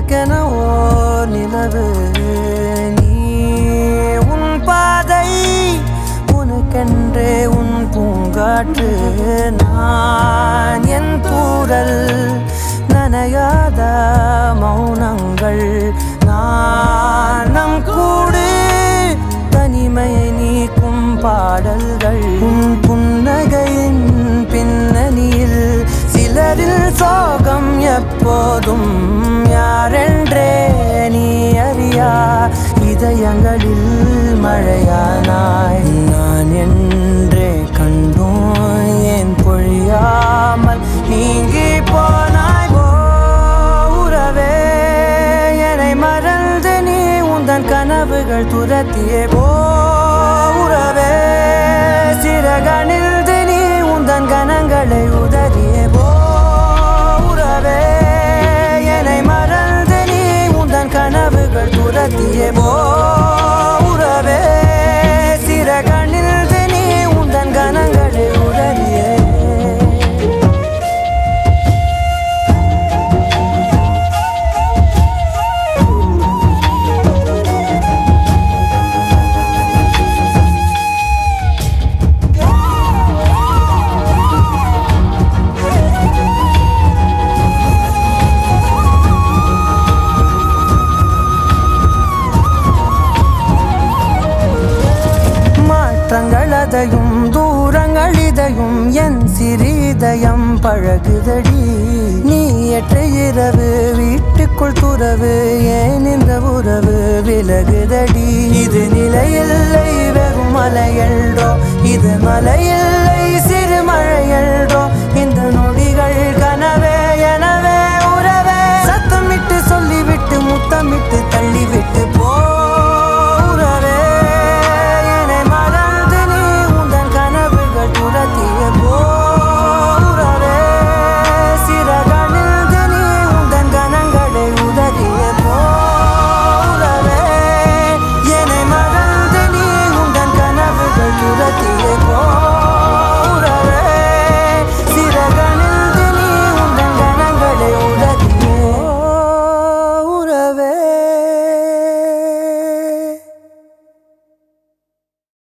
எனக்கென ஓர் நிலவு நீ உன் பாதை உனக்கென்றே உன் பூங்காற்று நான் என் தூரல் நனையாத மௌனங்கள் நாணம் கூடு தனிமையை நீக்கும் பாடல்கள் உன் புன்னகையின் பின்னணியில் சிலரில் சோகம் எப்போதும் யாரென்றே நீ அறியா இதயங்களில் மழையானாய் நான் என்றே கண்டோம் ஏன் பொழியாமல் நீங்கி போனாய் உறவே என்னை மறந்து நீ உந்தன் கனவுகள் துரத்தியே உறவே சிறகணிந்து நீ உந்தன் கனங்களை உதறியே உறவே என்னை மறந்து நீ உந்தன் கனவுகள் துரத்தியே உறவே சிறகணிந்து நீ உந்தன் கனங்களை உதறியே மாற்றங்களதையும் தூரங்கள் இதையும் என் சிறிதயம் பழகுதடி நீ ஏற்ற இரவு வீட்டுக்குள் துறவு ஏன் இந்த உறவு விலகுதடி இது நிலையில்லை வெறும் மலையல்றோ இது மலையில்லை சிறு மழையல்றோ இந்த நொடிகள் கனவே எனவே உறவே சத்தமிட்டு சொல்லிவிட்டு முத்தமிட்டு